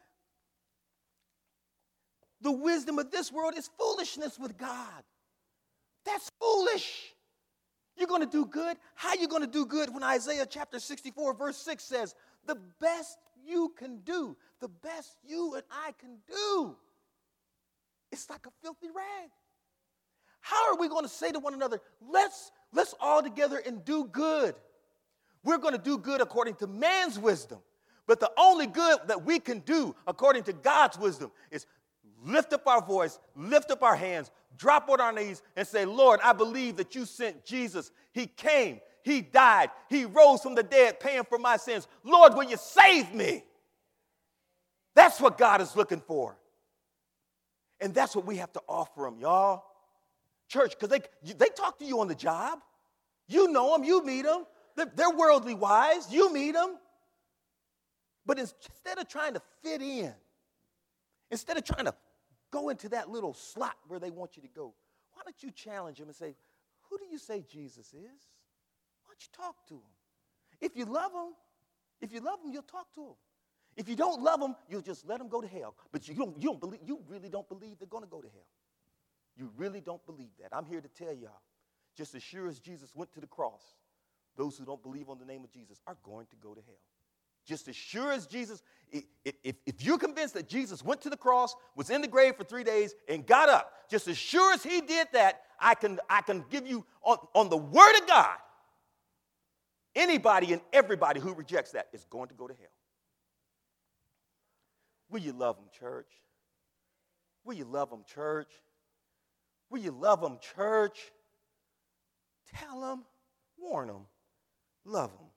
The wisdom of this world is foolishness with God. That's foolish. You're going to do good? How are you going to do good when Isaiah chapter sixty-four verse six says, the best you can do, the best you and I can do, it's like a filthy rag. How are we going to say to one another, let's, let's all together and do good? We're going to do good according to man's wisdom. But the only good that we can do according to God's wisdom is lift up our voice, lift up our hands, drop on our knees, and say, Lord, I believe that you sent Jesus. He came, he died, he rose from the dead, paying for my sins. Lord, will you save me? That's what God is looking for. And that's what we have to offer them, y'all. Church, because they, they talk to you on the job. You know them, you meet them. They're, they're worldly wise, you meet them. But instead of trying to fit in, instead of trying to go into that little slot where they want you to go, why don't you challenge them and say, who do you say Jesus is? Why don't you talk to him? If you love him, if you love him, you'll talk to him. If you don't love them, you'll just let them go to hell. But you don't, you don't believe, you really don't believe they're going to go to hell. You really don't believe that. I'm here to tell y'all, just as sure as Jesus went to the cross, those who don't believe on the name of Jesus are going to go to hell. Just as sure as Jesus, if, if, if you're convinced that Jesus went to the cross, was in the grave for three days, and got up, just as sure as he did that, I can, I can give you on, on the word of God, anybody and everybody who rejects that is going to go to hell. Will you love them, church? Will you love them, church? Will you love them, church? Tell them, warn them, love them.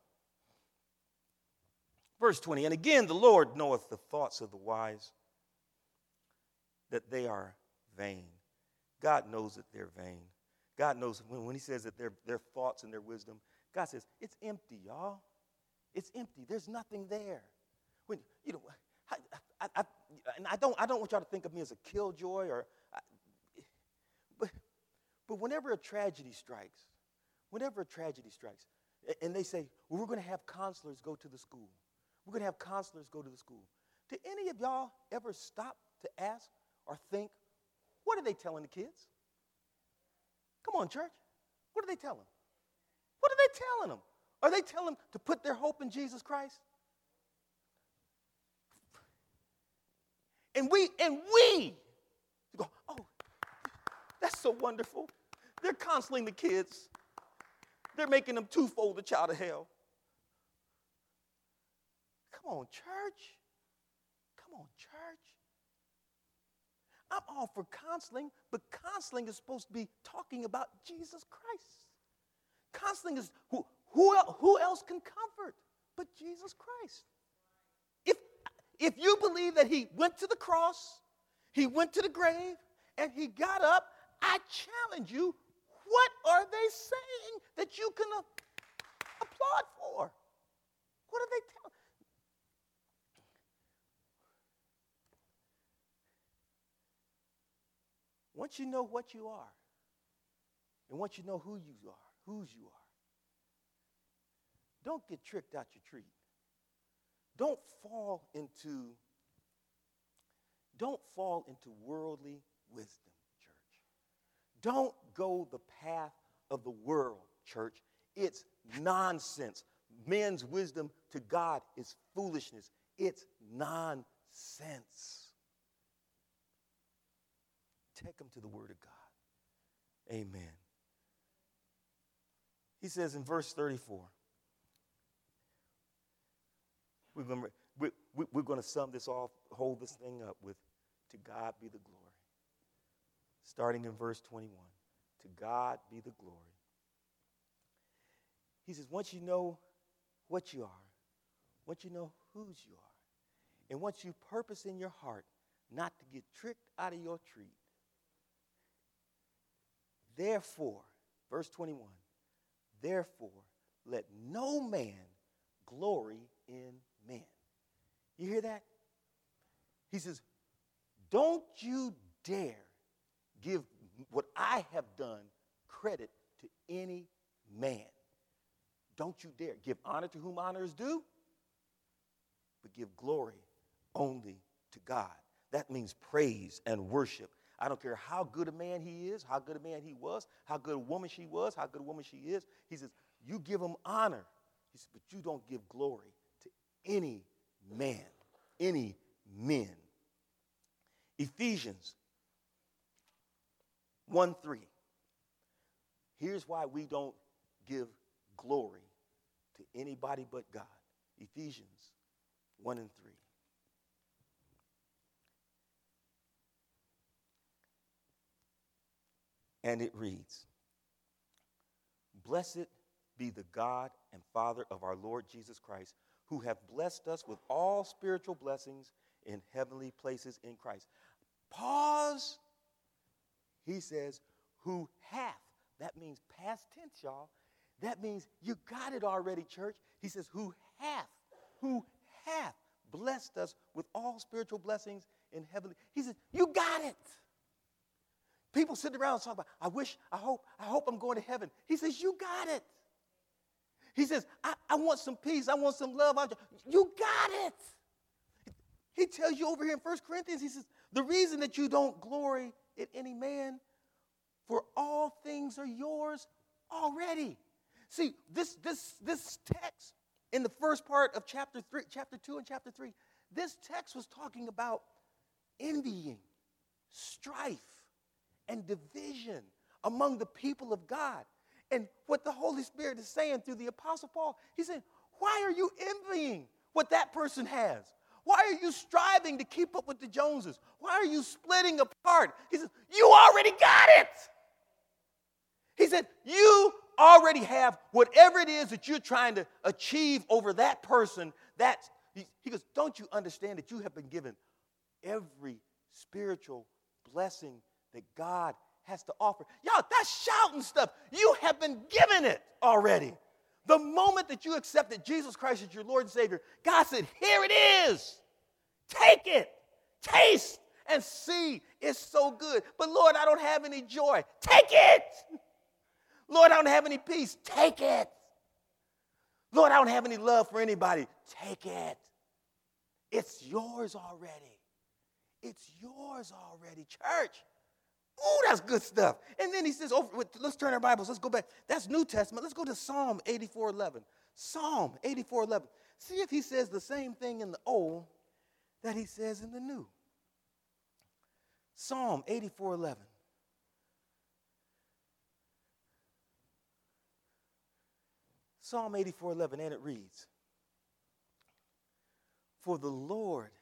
Verse twenty, and again the Lord knoweth the thoughts of the wise, that they are vain. God knows that they're vain. God knows when, when he says that their, their thoughts and their wisdom, God says, it's empty, y'all. It's empty. There's nothing there. When, you know, I, I, I, and I don't, I don't want y'all to think of me as a killjoy, or, I, but, but whenever a tragedy strikes, whenever a tragedy strikes, and they say, well, we're going to have counselors go to the school. We're going to have counselors go to the school. Did any of y'all ever stop to ask, or think, what are they telling the kids? Come on, church. What are they telling them? What are they telling them? Are they telling them to put their hope in Jesus Christ? And we, and we go, oh, that's so wonderful. They're counseling the kids. They're making them twofold the child of hell. Come on, church. Come on, church. I'm all for counseling, but counseling is supposed to be talking about Jesus Christ. Counseling is, who, who, who else can comfort but Jesus Christ? If, if you believe that he went to the cross, he went to the grave, and he got up, I challenge you, what are they saying that you can uh, applaud for? What are they telling? Once you know what you are, and once you know who you are, whose you are, don't get tricked out your treat. Don't fall into, don't fall into worldly wisdom, church. Don't go the path of the world, church. It's nonsense. Men's wisdom to God is foolishness. It's nonsense. Take them to the Word of God. Amen. He says in verse thirty-four, we're going to, we, we, we're going to sum this off, hold this thing up with, to God be the glory. Starting in verse twenty-one, to God be the glory. He says, once you know what you are, once you know whose you are, and once you purpose in your heart not to get tricked out of your treat, therefore, verse twenty-one, therefore, let no man glory in men. You hear that? He says, don't you dare give what I have done credit to any man. Don't you dare. Give honor to whom honor is due, but give glory only to God. That means praise and worship. I don't care how good a man he is, how good a man he was, how good a woman she was, how good a woman she is. He says, you give him honor. He says, but you don't give glory to any man, any men. Ephesians one three. Here's why we don't give glory to anybody but God. Ephesians one and three. And it reads, blessed be the God and Father of our Lord Jesus Christ, who hath blessed us with all spiritual blessings in heavenly places in Christ. Pause. He says, who hath. That means past tense, y'all. That means you got it already, church. He says, who hath, who hath blessed us with all spiritual blessings in heavenly. He says, you got it. People sit around and talk about, I wish, I hope, I hope I'm going to heaven. He says, you got it. He says, I, I want some peace. I want some love. You got it. He tells you over here in First Corinthians, he says, the reason that you don't glory in any man, for all things are yours already. See, this, this, this text in the first part of chapter three, chapter two and chapter three, this text was talking about envying, strife, and division among the people of God. And what the Holy Spirit is saying through the Apostle Paul, he's saying, why are you envying what that person has? Why are you striving to keep up with the Joneses? Why are you splitting apart? He says, you already got it. He said, you already have whatever it is that you're trying to achieve over that person. That's, he, he goes, don't you understand that you have been given every spiritual blessing that God has to offer? Y'all, that's shouting stuff. You have been given it already. The moment that you accepted Jesus Christ as your Lord and Savior, God said, here it is. Take it. Taste and see. It's so good. But Lord, I don't have any joy. Take it. Lord, I don't have any peace. Take it. Lord, I don't have any love for anybody. Take it. It's yours already. It's yours already, church. Ooh, that's good stuff. And then he says, oh, let's turn our Bibles. Let's go back. That's New Testament. Let's go to Psalm eighty-four eleven. Psalm eighty-four eleven. See if he says the same thing in the Old that he says in the New. Psalm eighty-four eleven. Psalm eighty-four eleven, and it reads, for the Lord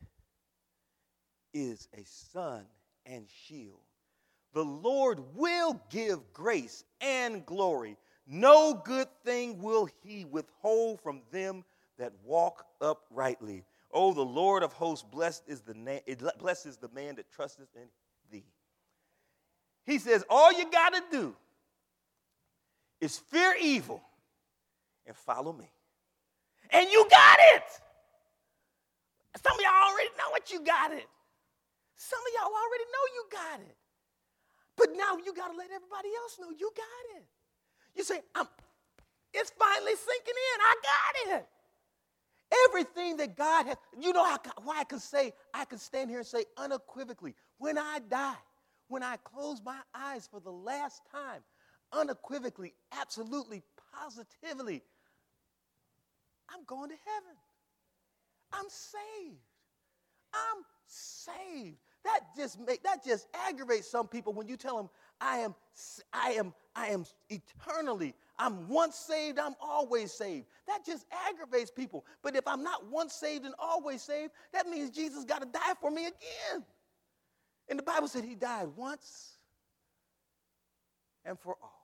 is a sun and shield. The Lord will give grace and glory. No good thing will he withhold from them that walk uprightly. Oh, the Lord of hosts, blessed is the name, blessed is the man that trusteth in thee. He says, all you got to do is fear evil and follow me. And you got it. Some of y'all already know what you got it. Some of y'all already know you got it. But now you got to let everybody else know you got it. You say, I'm, it's finally sinking in. I got it. Everything that God has, you know how, why I can say, I can stand here and say unequivocally, when I die, when I close my eyes for the last time, unequivocally, absolutely, positively, I'm going to heaven. I'm saved. I'm saved. That just make that just aggravates some people when you tell them I am I am I am eternally. I'm once saved, I'm always saved. That just aggravates people. But if I'm not once saved and always saved, that means Jesus got to die for me again. And the Bible said he died once and for all.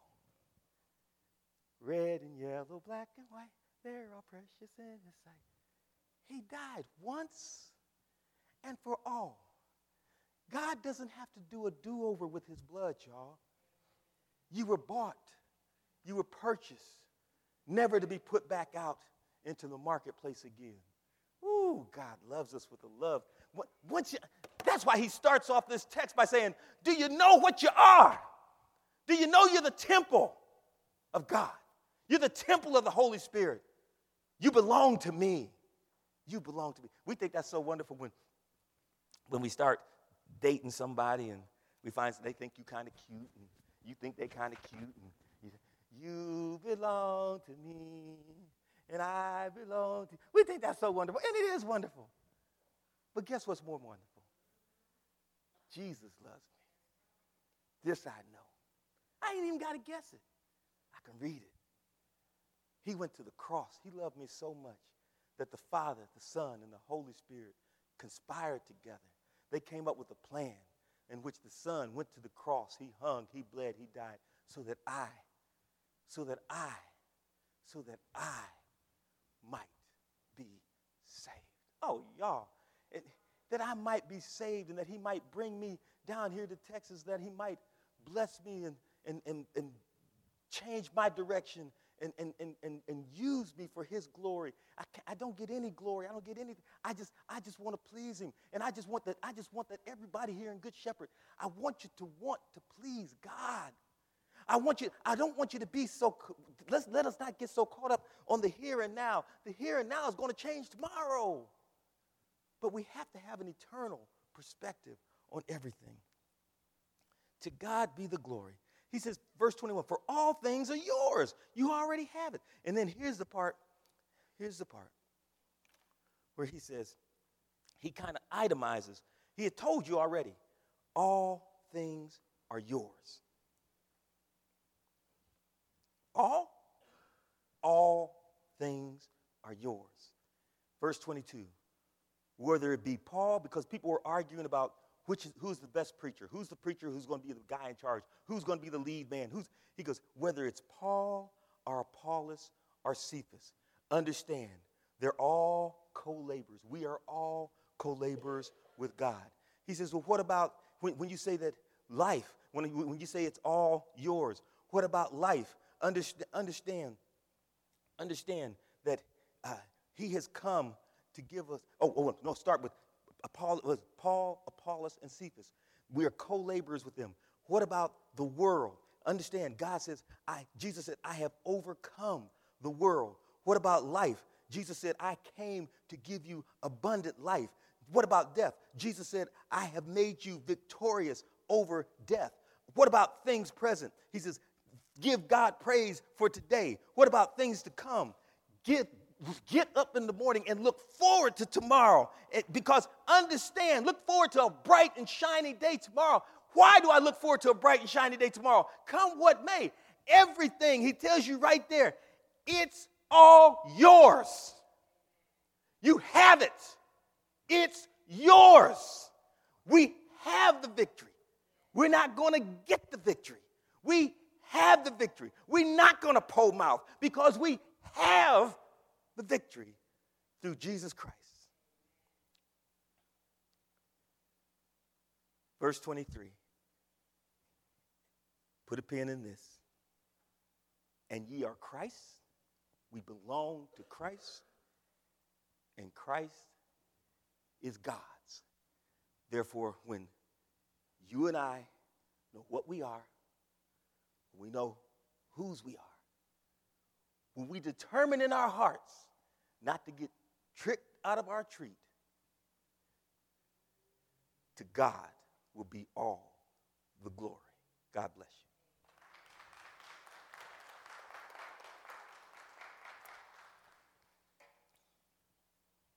Red and yellow, black and white, they're all precious in his sight. He died once and for all. God doesn't have to do a do-over with his blood, y'all. You were bought. You were purchased, never to be put back out into the marketplace again. Ooh, God loves us with a love. Once you, that's why he starts off this text by saying, do you know what you are? Do you know you're the temple of God? You're the temple of the Holy Spirit. You belong to me. You belong to me. We think that's so wonderful when, when we start dating somebody and we find they think you kind of cute and you think they kind of cute and you say, you belong to me and I belong to you. We think that's so wonderful, and it is wonderful. But guess what's more wonderful? Jesus loves me. This I know. I ain't even got to guess it. I can read it. He went to the cross. He loved me so much that the Father, the Son, and the Holy Spirit conspired together. They came up with a plan in which the Son went to the cross. He hung, he bled, he died, so that I, so that I, so that I might be saved. Oh, y'all, it, that I might be saved and that he might bring me down here to Texas, that he might bless me and, and, and, and change my direction and, and, and, and, and use me for his glory. I, can't, I don't get any glory. I don't get anything. I just I just want to please him. And I just want that I just want that everybody here in Good Shepherd, I want you to want to please God. I want you, I don't want you to be so, let's, let us not get so caught up on the here and now. The here and now is going to change tomorrow. But we have to have an eternal perspective on everything. To God be the glory. He says, verse twenty-one, for all things are yours. You already have it. And then here's the part, here's the part where he says, he kind of itemizes. He had told you already, all things are yours. All, all things are yours. Verse twenty-two, whether it be Paul, because people were arguing about which is, who's the best preacher, who's the preacher who's going to be the guy in charge, who's going to be the lead man. Who's He goes, whether it's Paul or Apollos or Cephas, understand they're all co-laborers. We are all co-laborers with God. He says, well, what about when, when you say that life, when, when you say it's all yours, what about life? Understand, understand, understand that uh, he has come to give us, oh, oh no, start with Paul, Paul, Apollos, and Cephas. We are co-laborers with them. What about the world? Understand, God says, I, Jesus said, I have overcome the world. What about life? Jesus said, I came to give you abundant life. What about death? Jesus said, I have made you victorious over death. What about things present? He says, give God praise for today. What about things to come? Get, get up in the morning and look forward to tomorrow. It, because understand, look forward to a bright and shiny day tomorrow. Why do I look forward to a bright and shiny day tomorrow? Come what may. Everything, he tells you right there, it's all yours. You have it. It's yours. We have the victory. We're not going to get the victory. We have the victory. We're not going to pole mouth because we have the victory through Jesus Christ. Verse twenty-three. Put a pin in this. And ye are Christ. We belong to Christ. And Christ is God's. Therefore, when you and I know what we are, we know whose we are, when we determine in our hearts not to get tricked out of our treat, to God will be all the glory. God bless you.